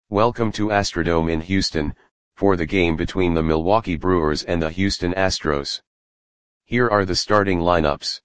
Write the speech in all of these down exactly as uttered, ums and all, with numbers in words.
Welcome to Astrodome in Houston, for the game between the Milwaukee Brewers and the Houston Astros. Here are the starting lineups.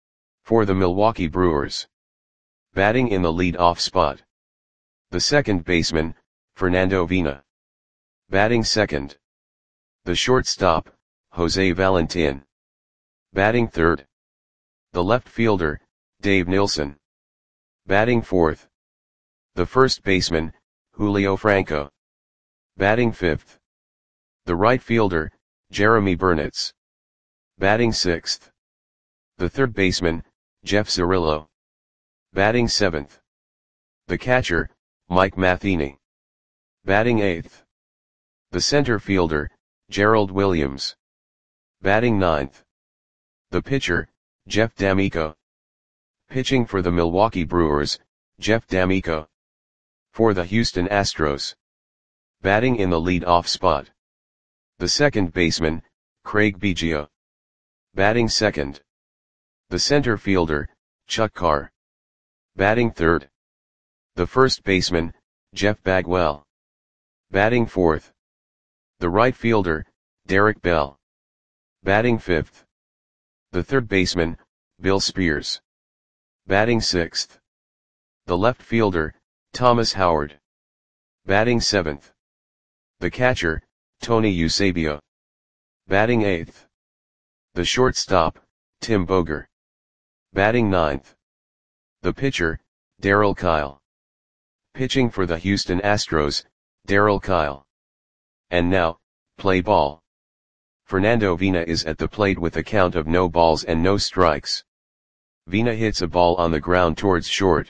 For the Milwaukee Brewers. Batting in the lead-off spot. The second baseman, Fernando Vina. Batting second. The shortstop, Jose Valentin. Batting third. The left fielder, Dave Nilsson. Batting fourth. The first baseman, Julio Franco. Batting fifth. The right fielder, Jeremy Burnitz. Batting sixth. The third baseman, Jeff Cirillo. Batting seventh. The catcher, Mike Matheny. Batting eighth. The center fielder, Gerald Williams. Batting ninth. The pitcher, Jeff D'Amico. Pitching for the Milwaukee Brewers, Jeff D'Amico. For the Houston Astros. Batting in the lead-off spot. The second baseman, Craig Biggio. Batting second. The center fielder, Chuck Carr. Batting third. The first baseman, Jeff Bagwell. Batting fourth. The right fielder, Derek Bell. Batting fifth. The third baseman, Bill Spears. Batting sixth. The left fielder, Thomas Howard. Batting seventh. The catcher, Tony Eusebio. Batting eighth. The shortstop, Tim Boger. Batting ninth. The pitcher, Darryl Kile. Pitching for the Houston Astros, Darryl Kile. And now, play ball. Fernando Vina is at the plate with a count of no balls and no strikes. Vina hits a ball on the ground towards short.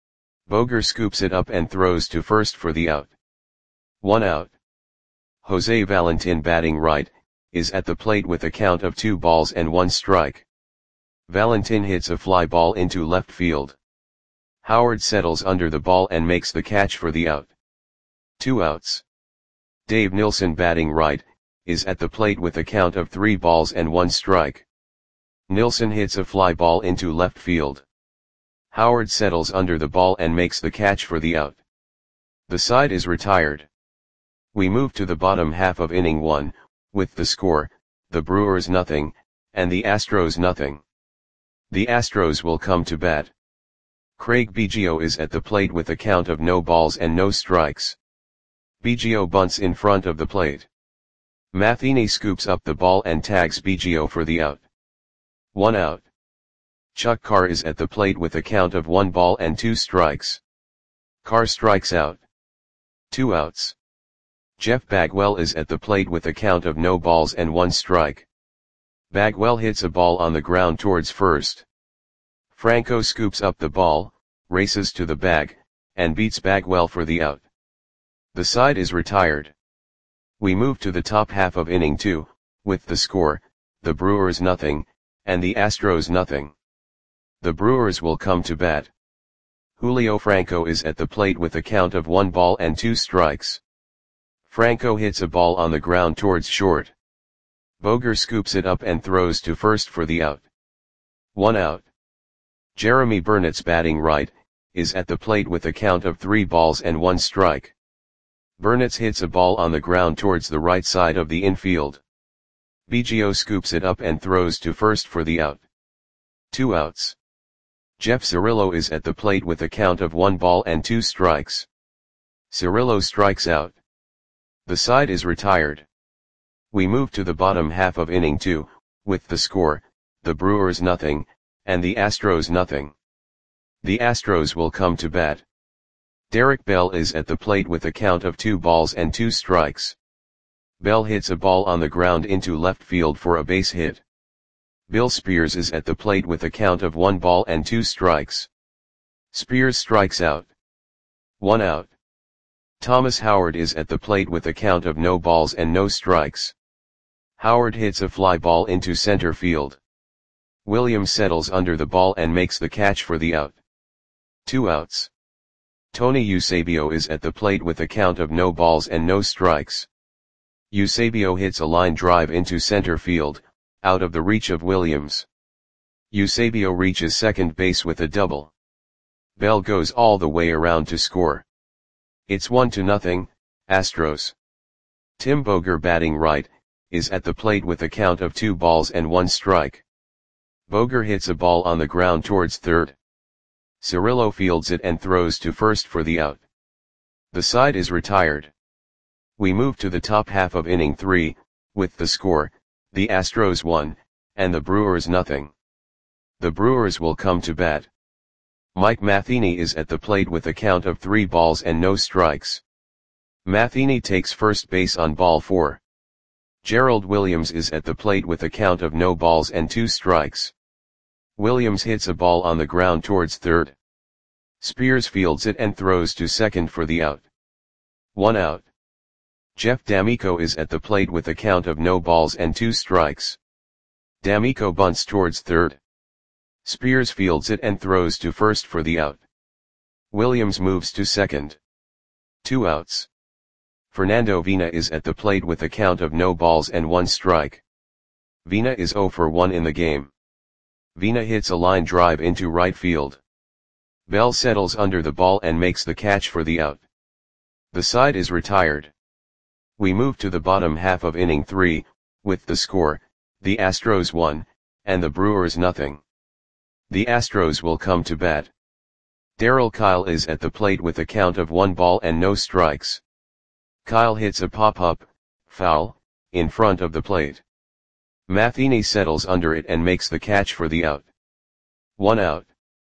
Boger scoops it up and throws to first for the out. One out. Jose Valentin, batting right, is at the plate with a count of two balls and one strike. Valentin hits a fly ball into left field. Howard settles under the ball and makes the catch for the out. Two outs. Dave Nilsson, batting right, is at the plate with a count of three balls and one strike. Nilsson hits a fly ball into left field. Howard settles under the ball and makes the catch for the out. The side is retired. We move to the bottom half of inning one, with the score, the Brewers nothing, and the Astros nothing. The Astros will come to bat. Craig Biggio is at the plate with a count of no balls and no strikes. Biggio bunts in front of the plate. Matheny scoops up the ball and tags Biggio for the out. One out. Chuck Carr is at the plate with a count of one ball and two strikes. Carr strikes out. Two outs. Jeff Bagwell is at the plate with a count of no balls and one strike. Bagwell hits a ball on the ground towards first. Franco scoops up the ball, races to the bag, and beats Bagwell for the out. The side is retired. We move to the top half of inning two, with the score, the Brewers nothing, and the Astros nothing. The Brewers will come to bat. Julio Franco is at the plate with a count of one ball and two strikes. Franco hits a ball on the ground towards short. Boger scoops it up and throws to first for the out. One out. Jeremy Burnitz, batting right, is at the plate with a count of three balls and one strike. Burnitz hits a ball on the ground towards the right side of the infield. Biggio scoops it up and throws to first for the out. Two outs. Jeff Cirillo is at the plate with a count of one ball and two strikes. Cirillo strikes out. The side is retired. We move to the bottom half of inning two, with the score, the Brewers nothing, and the Astros nothing. The Astros will come to bat. Derek Bell is at the plate with a count of two balls and two strikes. Bell hits a ball on the ground into left field for a base hit. Bill Spears is at the plate with a count of one ball and two strikes. Spears strikes out. One out. Thomas Howard is at the plate with a count of no balls and no strikes. Howard hits a fly ball into center field. Williams settles under the ball and makes the catch for the out. Two outs. Tony Eusebio is at the plate with a count of no balls and no strikes. Eusebio hits a line drive into center field, out of the reach of Williams. Eusebio reaches second base with a double. Bell goes all the way around to score. It's one to nothing, Astros. Tim Boger batting right, is at the plate with a count of two balls and one strike. Boger hits a ball on the ground towards third. Cirillo fields it and throws to first for the out. The side is retired. We move to the top half of inning three, with the score, the Astros one, and the Brewers nothing. The Brewers will come to bat. Mike Matheny is at the plate with a count of three balls and no strikes. Matheny takes first base on ball four. Gerald Williams is at the plate with a count of no balls and two strikes. Williams hits a ball on the ground towards third. Spears fields it and throws to second for the out. One out. Jeff D'Amico is at the plate with a count of no balls and two strikes. D'Amico bunts towards third. Spears fields it and throws to first for the out. Williams moves to second. Two outs. Fernando Vina is at the plate with a count of no balls and one strike. Vina is oh for one in the game. Vina hits a line drive into right field. Bell settles under the ball and makes the catch for the out. The side is retired. We move to the bottom half of inning three, with the score, the Astros one, and the Brewers nothing. The Astros will come to bat. Darryl Kile is at the plate with a count of one ball and no strikes. Kyle hits a pop-up, foul, in front of the plate. Matheny settles under it and makes the catch for the out. One out.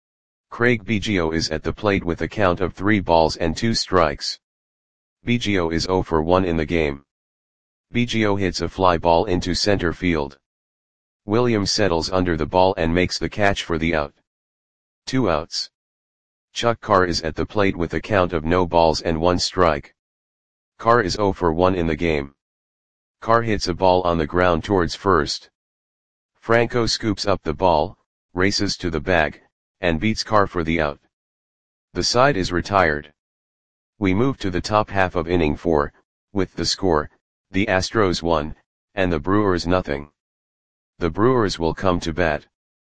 Craig Biggio is at the plate with a count of three balls and two strikes. Biggio is oh for one in the game. Biggio hits a fly ball into center field. Williams settles under the ball and makes the catch for the out. Two outs. Chuck Carr is at the plate with a count of no balls and one strike. Carr is oh for one in the game. Carr hits a ball on the ground towards first. Franco scoops up the ball, races to the bag, and beats Carr for the out. The side is retired. We move to the top half of inning four, with the score, the Astros one, and the Brewers nothing. The Brewers will come to bat.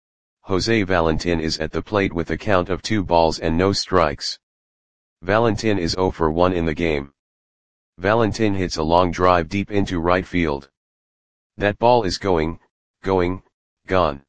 Jose Valentin is at the plate with a count of two balls and no strikes. Valentin is oh for one in the game. Valentin hits a long drive deep into right field. That ball is going, going, gone.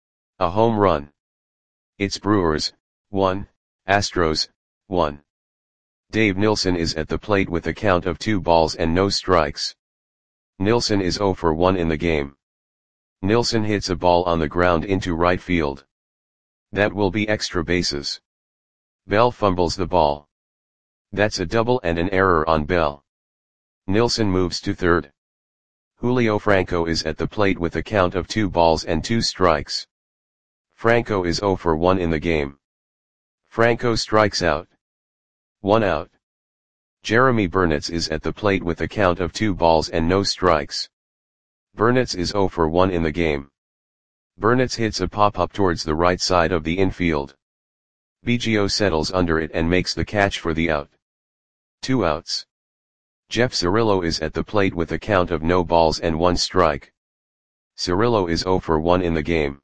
A home run. It's Brewers, one, Astros, one. Dave Nilsson is at the plate with a count of two balls and no strikes. Nilsson is oh for one in the game. Nilsson hits a ball on the ground into right field. That will be extra bases. Bell fumbles the ball. That's a double and an error on Bell. Nilsson moves to third. Julio Franco is at the plate with a count of two balls and two strikes. Franco is oh for one in the game. Franco strikes out. One out. Jeremy Burnitz is at the plate with a count of two balls and no strikes. Burnitz is oh for one in the game. Burnitz hits a pop-up towards the right side of the infield. Biggio settles under it and makes the catch for the out. Two outs. Jeff Cirillo is at the plate with a count of no balls and one strike. Cirillo is oh for one in the game.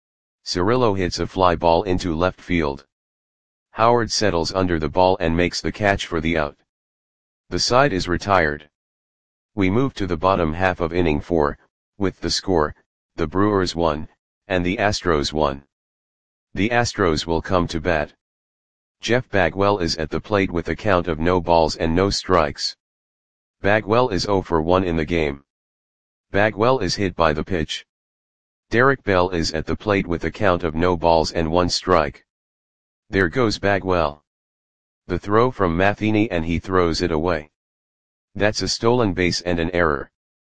Cirillo hits a fly ball into left field. Howard settles under the ball and makes the catch for the out. The side is retired. We move to the bottom half of inning four, with the score, the Brewers one, and the Astros one. The Astros will come to bat. Jeff Bagwell is at the plate with a count of no balls and no strikes. Bagwell is oh for one in the game. Bagwell is hit by the pitch. Derek Bell is at the plate with a count of no balls and one strike. There goes Bagwell. The throw from Matheny and he throws it away. That's a stolen base and an error.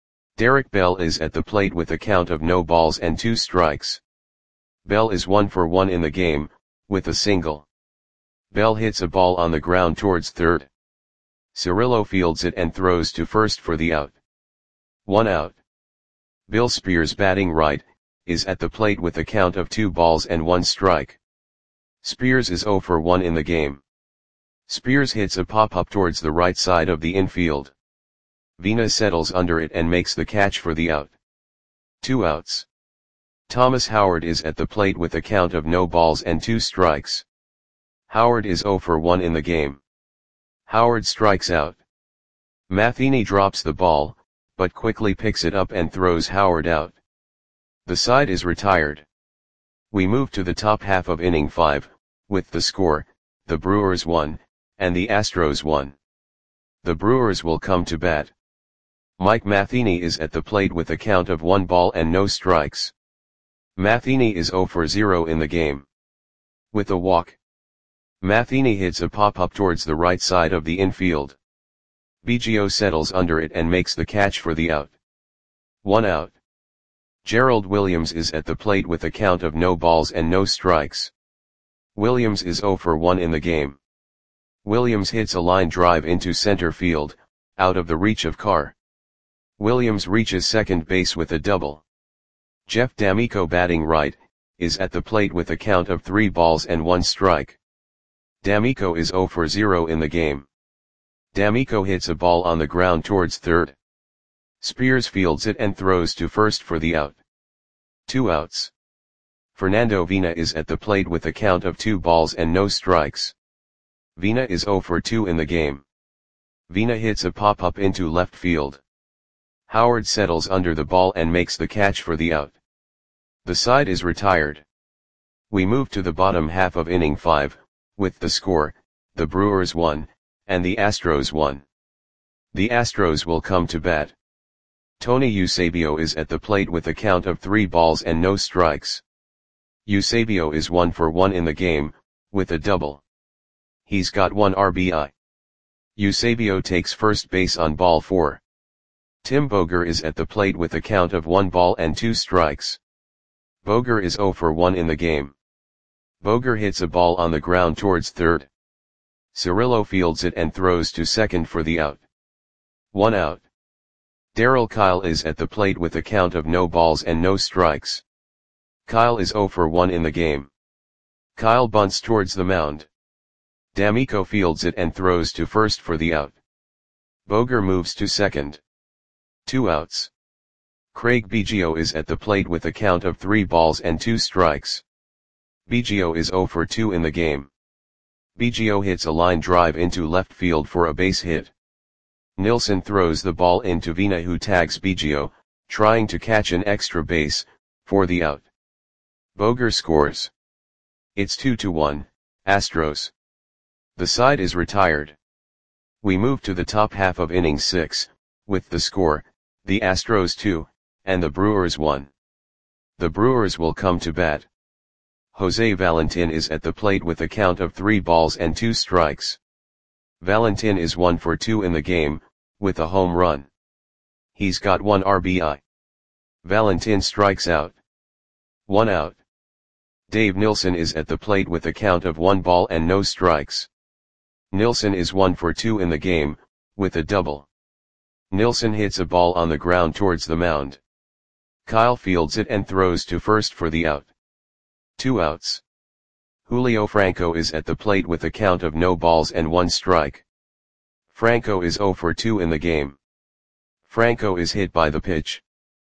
Derek Bell is at the plate with a count of no balls and two strikes. Bell is one for one in the game, with a single. Bell hits a ball on the ground towards third. Cirillo fields it and throws to first for the out. One out. Bill Spears batting right, is at the plate with a count of two balls and one strike. Spears is oh for one in the game. Spears hits a pop-up towards the right side of the infield. Vina settles under it and makes the catch for the out. Two outs. Thomas Howard is at the plate with a count of no balls and two strikes. Howard is oh for one in the game. Howard strikes out. Matheny drops the ball, but quickly picks it up and throws Howard out. The side is retired. We move to the top half of inning five, with the score, the Brewers one, and the Astros one. The Brewers will come to bat. Mike Matheny is at the plate with a count of one ball and no strikes. Matheny is zero for zero in the game. With a walk, Matheny hits a pop-up towards the right side of the infield. Biggio settles under it and makes the catch for the out. One out. Gerald Williams is at the plate with a count of no balls and no strikes. Williams is zero for one in the game. Williams hits a line drive into center field, out of the reach of Carr. Williams reaches second base with a double. Jeff D'Amico, batting right, is at the plate with a count of three balls and one strike. D'Amico is zero for zero in the game. D'Amico hits a ball on the ground towards third. Spears fields it and throws to first for the out. Two outs. Fernando Vina is at the plate with a count of two balls and no strikes. Vina is zero for two in the game. Vina hits a pop-up into left field. Howard settles under the ball and makes the catch for the out. The side is retired. We move to the bottom half of inning five, with the score, the Brewers one, and the Astros one. The Astros will come to bat. Tony Eusebio is at the plate with a count of three balls and no strikes. Eusebio is one for one in the game, with a double. He's got one R B I. Eusebio takes first base on ball four. Tim Boger is at the plate with a count of one ball and two strikes. Boger is zero for one in the game. Boger hits a ball on the ground towards third. Cirillo fields it and throws to second for the out. One out. Darryl Kyle is at the plate with a count of no balls and no strikes. Kyle is zero for one in the game. Kyle bunts towards the mound. D'Amico fields it and throws to first for the out. Boger moves to second. Two outs. Craig Biggio is at the plate with a count of three balls and two strikes. Biggio is zero for two in the game. Biggio hits a line drive into left field for a base hit. Nilsson throws the ball into Vina, who tags Biggio, trying to catch an extra base, for the out. Boger scores. It's two to one, Astros. The side is retired. We move to the top half of inning six, with the score, the Astros two, and the Brewers one. The Brewers will come to bat. Jose Valentin is at the plate with a count of three balls and two strikes. Valentin is one for two in the game, with a home run. He's got one R B I. Valentin strikes out. One out. Dave Nilsson is at the plate with a count of one ball and no strikes. Nilsson is one for two in the game, with a double. Nilsson hits a ball on the ground towards the mound. Kyle fields it and throws to first for the out. Two outs. Julio Franco is at the plate with a count of no balls and one strike. Franco is zero for two in the game. Franco is hit by the pitch.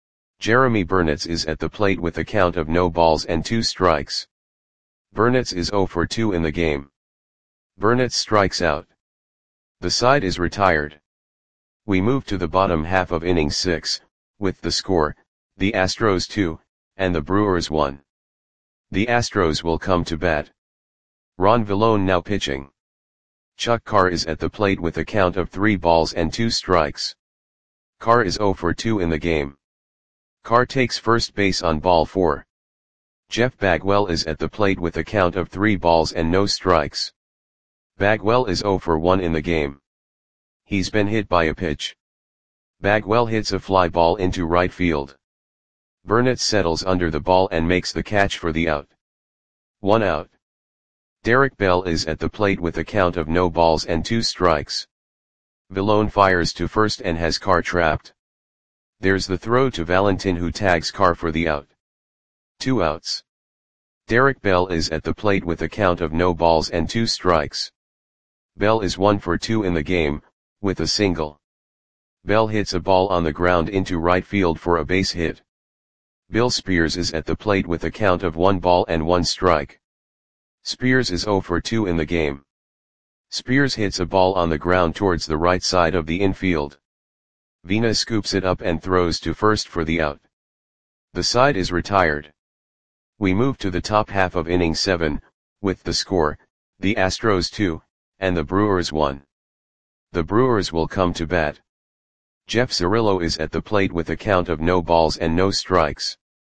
Jeremy Burnitz is at the plate with a count of no balls and two strikes. Burnitz is zero for two in the game. Burnitz strikes out. The side is retired. We move to the bottom half of inning six, with the score, the Astros two, and the Brewers one. The Astros will come to bat. Ron Villone now pitching. Chuck Carr is at the plate with a count of three balls and two strikes. Carr is zero for two in the game. Carr takes first base on ball four. Jeff Bagwell is at the plate with a count of three balls and no strikes. Bagwell is zero for one in the game. He's been hit by a pitch. Bagwell hits a fly ball into right field. Burnitz settles under the ball and makes the catch for the out. One out. Derek Bell is at the plate with a count of no balls and two strikes. Villone fires to first and has Carr trapped. There's the throw to Valentin, who tags Carr for the out. Two outs. Derek Bell is at the plate with a count of no balls and two strikes. Bell is one for two in the game, with a single. Bell hits a ball on the ground into right field for a base hit. Bill Spears is at the plate with a count of one ball and one strike. Spears is zero for two in the game. Spears hits a ball on the ground towards the right side of the infield. Vina scoops it up and throws to first for the out. The side is retired. We move to the top half of inning seven, with the score, the Astros two, and the Brewers one. The Brewers will come to bat. Jeff Cirillo is at the plate with a count of no balls and no strikes.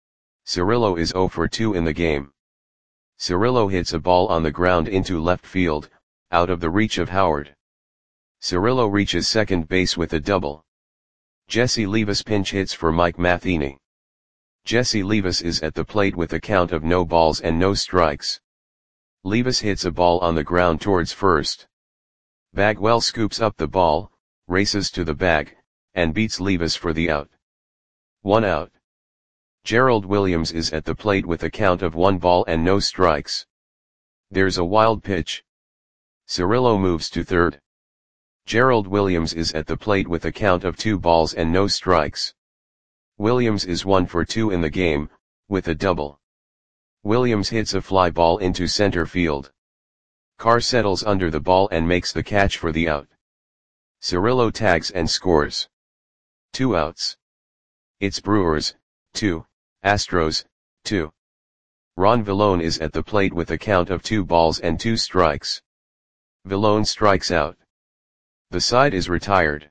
Cirillo is oh for two in the game. Cirillo hits a ball on the ground into left field, out of the reach of Howard. Cirillo reaches second base with a double. Jesse Levis pinch hits for Mike Matheny. Jesse Levis is at the plate with a count of no balls and no strikes. Levis hits a ball on the ground towards first. Bagwell scoops up the ball, races to the bag, and beats Levis for the out. One out. Gerald Williams is at the plate with a count of one ball and no strikes. There's a wild pitch. Cirillo moves to third. Gerald Williams is at the plate with a count of two balls and no strikes. Williams is one for two in the game, with a double. Williams hits a fly ball into center field. Carr settles under the ball and makes the catch for the out. Cirillo tags and scores. Two outs. It's Brewers, two, Astros, two. Ron Villone is at the plate with a count of two balls and two strikes. Villone strikes out. The side is retired.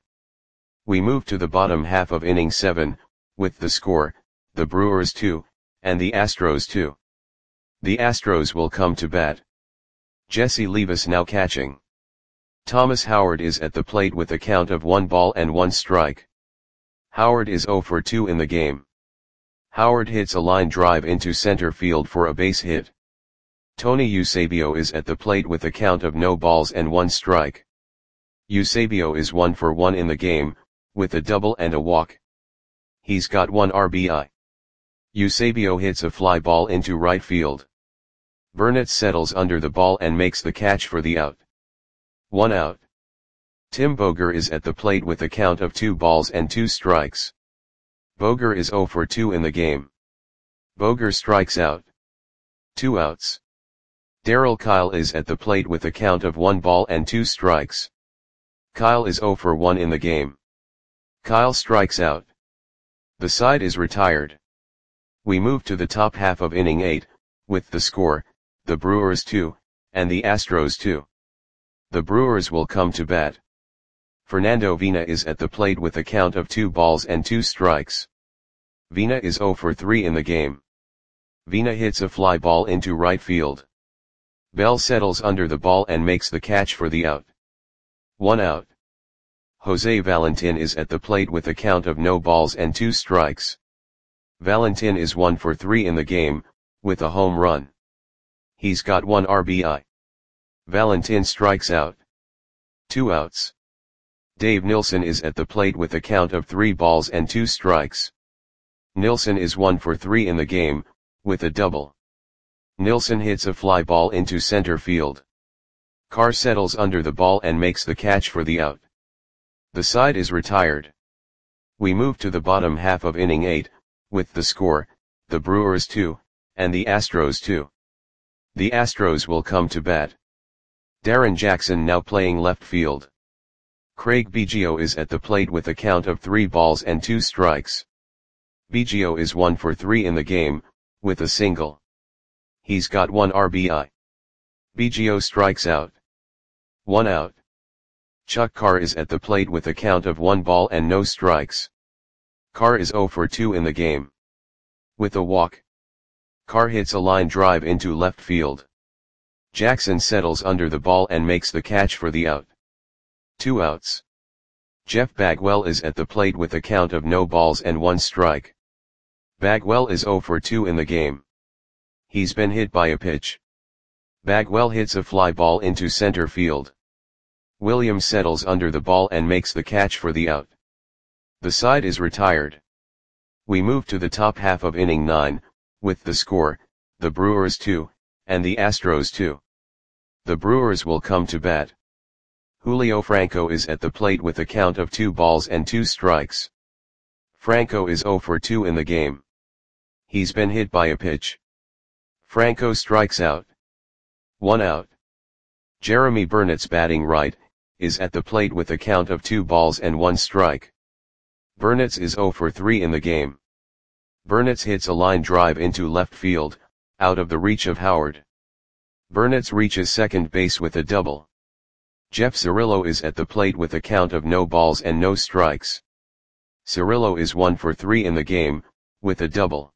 We move to the bottom half of inning seven, with the score, the Brewers two, and the Astros two. The Astros will come to bat. Jesse Levis now catching. Thomas Howard is at the plate with a count of one ball and one strike. Howard is oh for two in the game. Howard hits a line drive into center field for a base hit. Tony Eusebio is at the plate with a count of no balls and one strike. Eusebio is one for one in the game, with a double and a walk. He's got one R B I. Eusebio hits a fly ball into right field. Burnett settles under the ball and makes the catch for the out. One out. Tim Boger is at the plate with a count of two balls and two strikes. Boger is oh for two in the game. Boger strikes out. Two outs. Darryl Kyle is at the plate with a count of one ball and two strikes. Kyle is oh for one in the game. Kyle strikes out. The side is retired. We move to the top half of inning eight, with the score, the Brewers two, and the Astros two. The Brewers will come to bat. Fernando Vina is at the plate with a count of two balls and two strikes. Vina is oh for three in the game. Vina hits a fly ball into right field. Bell settles under the ball and makes the catch for the out. One out. Jose Valentin is at the plate with a count of no balls and two strikes. Valentin is one for three in the game, with a home run. He's got one R B I. Valentin strikes out. Two outs. Dave Nilsson is at the plate with a count of three balls and two strikes. Nilsson is one for three in the game, with a double. Nilsson hits a fly ball into center field. Carr settles under the ball and makes the catch for the out. The side is retired. We move to the bottom half of inning eight, with the score, the Brewers two, and the Astros two. The Astros will come to bat. Darren Jackson now playing left field. Craig Biggio is at the plate with a count of three balls and two strikes. Biggio is one for three in the game, with a single. He's got one R B I. Biggio strikes out. One out. Chuck Carr is at the plate with a count of one ball and no strikes. Carr is oh for two in the game. With a walk. Carr hits a line drive into left field. Jackson settles under the ball and makes the catch for the out. Two outs. Jeff Bagwell is at the plate with a count of no balls and one strike. Bagwell is oh for two in the game. He's been hit by a pitch. Bagwell hits a fly ball into center field. Williams settles under the ball and makes the catch for the out. The side is retired. We move to the top half of inning nine, with the score, the Brewers two, and the Astros two. The Brewers will come to bat. Julio Franco is at the plate with a count of two balls and two strikes. Franco is oh for two in the game. He's been hit by a pitch. Franco strikes out. One out. Jeremy Burnett's batting right, is at the plate with a count of two balls and one strike. Burnett's is zero for three in the game. Burnett's hits a line drive into left field, out of the reach of Howard. Burnett's reaches second base with a double. Jeff Cirillo is at the plate with a count of no balls and no strikes. Cirillo is one for three in the game, with a double.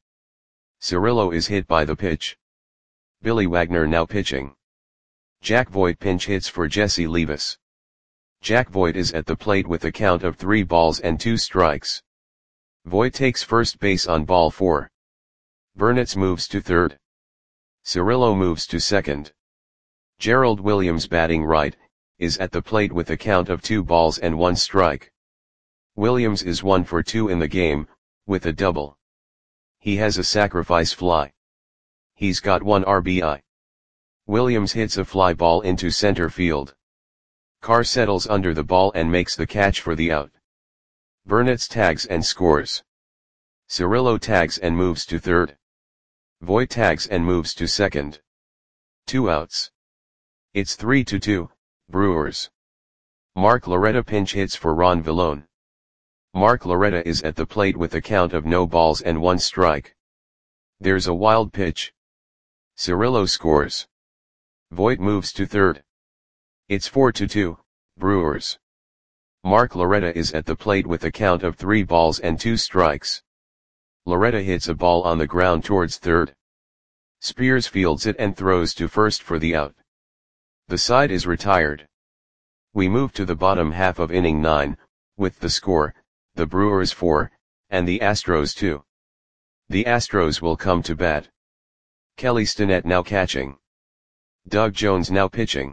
Cirillo is hit by the pitch. Billy Wagner now pitching. Jack Voigt pinch hits for Jesse Levis. Jack Voigt is at the plate with a count of three balls and two strikes. Voigt takes first base on ball four. Burnett's moves to third. Cirillo moves to second. Gerald Williams batting right, is at the plate with a count of two balls and one strike. Williams is one for two in the game, with a double. He has a sacrifice fly. He's got one R B I. Williams hits a fly ball into center field. Carr settles under the ball and makes the catch for the out. Burnett's tags and scores. Cirillo tags and moves to third. Voigt tags and moves to second. Two outs. It's three to two, Brewers. Mark Loretta pinch hits for Ron Villone. Mark Loretta is at the plate with a count of no balls and one strike. There's a wild pitch. Cirillo scores. Voigt moves to third. It's four to two, Brewers. Mark Loretta is at the plate with a count of three balls and two strikes. Loretta hits a ball on the ground towards third. Spears fields it and throws to first for the out. The side is retired. We move to the bottom half of inning nine, with the score, the Brewers four, and the Astros two. The Astros will come to bat. Kelly Stinnett now catching. Doug Jones now pitching.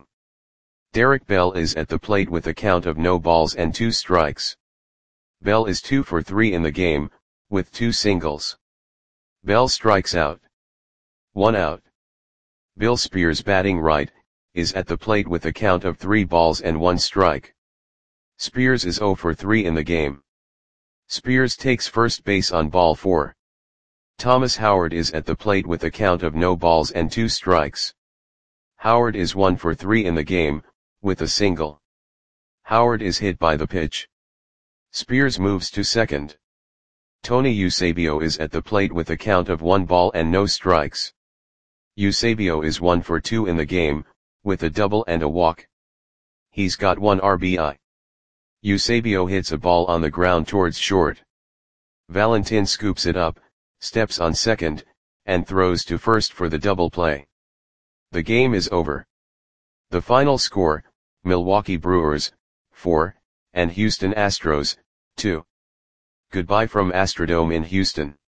Derek Bell is at the plate with a count of no balls and two strikes. Bell is two for three in the game, with two singles. Bell strikes out. One out. Bill Spears batting right, is at the plate with a count of three balls and one strike. Spears is zero for three in the game. Spears takes first base on ball four. Thomas Howard is at the plate with a count of no balls and two strikes. Howard is one for three in the game, with a single. Howard is hit by the pitch. Spears moves to second. Tony Eusebio is at the plate with a count of one ball and no strikes. Eusebio is one for two in the game, with a double and a walk. He's got one R B I. Eusebio hits a ball on the ground towards short. Valentin scoops it up, steps on second, and throws to first for the double play. The game is over. The final score, Milwaukee Brewers, four, and Houston Astros, two. Goodbye from Astrodome in Houston.